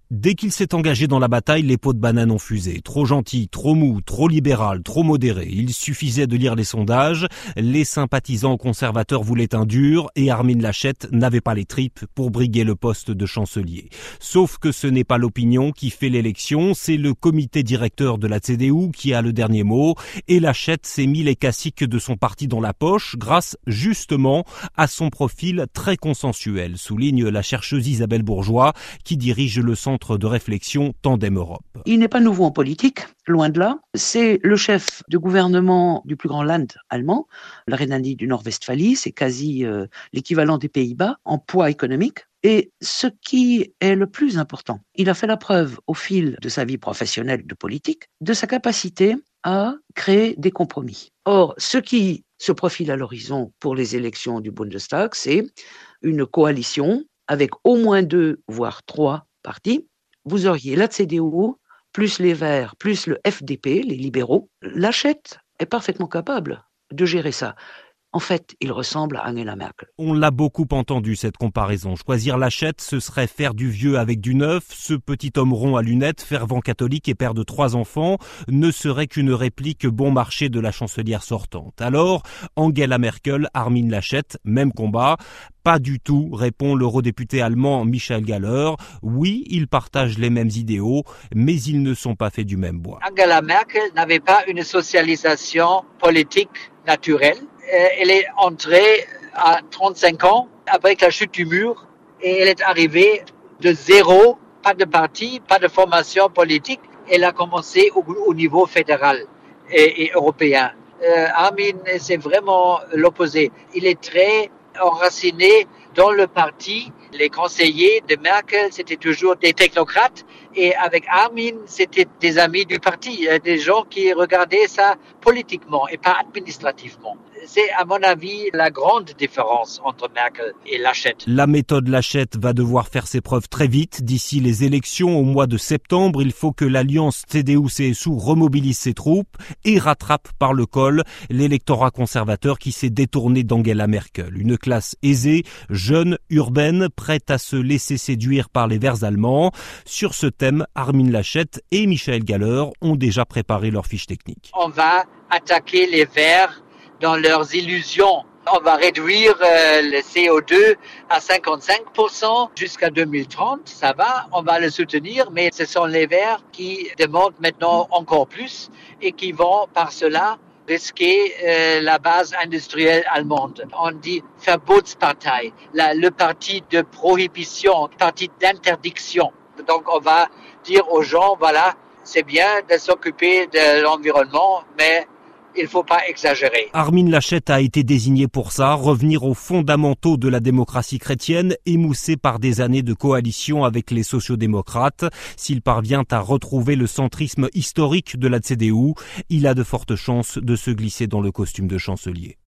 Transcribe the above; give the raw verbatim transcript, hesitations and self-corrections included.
Dès qu'il s'est engagé dans la bataille, les pots de banane ont fusé. Trop gentil, trop mou, trop libéral, trop modéré. Il suffisait de lire les sondages. Les sympathisants conservateurs voulaient un dur et Armin Laschet n'avait pas les tripes pour briguer le poste de chancelier. Sauf que ce n'est pas l'opinion qui fait l'élection, c'est le comité directeur de la C D U qui a le dernier mot. Et Laschet s'est mis les caciques de son parti dans la poche grâce justement à son profil très consensuel, souligne la chercheuse Isabelle Bourgeois qui dirige le centre de réflexion Tandem Europe. Il n'est pas nouveau en politique, loin de là. C'est le chef de gouvernement du plus grand Land allemand, la Rhénanie du Nord-Westphalie, c'est quasi euh, l'équivalent des Pays-Bas en poids économique. Et ce qui est le plus important, il a fait la preuve au fil de sa vie professionnelle de politique de sa capacité à créer des compromis. Or, ce qui se profile à l'horizon pour les élections du Bundestag, c'est une coalition avec au moins deux, voire trois partis. Vous auriez la C D U, plus les Verts, plus le F D P, les libéraux. Laschet est parfaitement capable de gérer ça. En fait, il ressemble à Angela Merkel. On l'a beaucoup entendu, cette comparaison. Choisir Laschet, ce serait faire du vieux avec du neuf. Ce petit homme rond à lunettes, fervent catholique et père de trois enfants, ne serait qu'une réplique bon marché de la chancelière sortante. Alors, Angela Merkel, Armin Laschet, même combat. Pas du tout, répond l'eurodéputé allemand Michael Galler. Oui, ils partagent les mêmes idéaux, mais ils ne sont pas faits du même bois. Angela Merkel n'avait pas une socialisation politique naturelle. Elle est entrée à trente-cinq ans avec la chute du mur et elle est arrivée de zéro, pas de parti, pas de formation politique. Elle a commencé au, au niveau fédéral et, et européen. Euh, Armin, c'est vraiment l'opposé. Il est très enraciné dans le parti. Les conseillers de Merkel, c'était toujours des technocrates. Et avec Armin, c'était des amis du parti, des gens qui regardaient ça politiquement et pas administrativement. C'est, à mon avis, la grande différence entre Merkel et Laschet. La méthode Laschet va devoir faire ses preuves très vite. D'ici les élections au mois de septembre, il faut que l'alliance C D U C S U remobilise ses troupes et rattrape par le col l'électorat conservateur qui s'est détourné d'Angela Merkel. Une classe aisée, jeune, urbaine, prête à se laisser séduire par les Verts allemands. Sur ce thème, Armin Laschet et Michael Galler ont déjà préparé leur fiche technique. On va attaquer les Verts dans leurs illusions. On va réduire euh, le C O deux à cinquante-cinq pour cent jusqu'à deux mille trente, ça va, on va le soutenir, mais ce sont les Verts qui demandent maintenant encore plus et qui vont par cela risquer euh, la base industrielle allemande. On dit Verbotspartei, la, le parti de prohibition, le parti d'interdiction. Donc on va dire aux gens, voilà, c'est bien de s'occuper de l'environnement, mais il ne faut pas exagérer. Armin Laschet a été désigné pour ça, revenir aux fondamentaux de la démocratie chrétienne, émoussé par des années de coalition avec les sociodémocrates. S'il parvient à retrouver le centrisme historique de la C D U, il a de fortes chances de se glisser dans le costume de chancelier.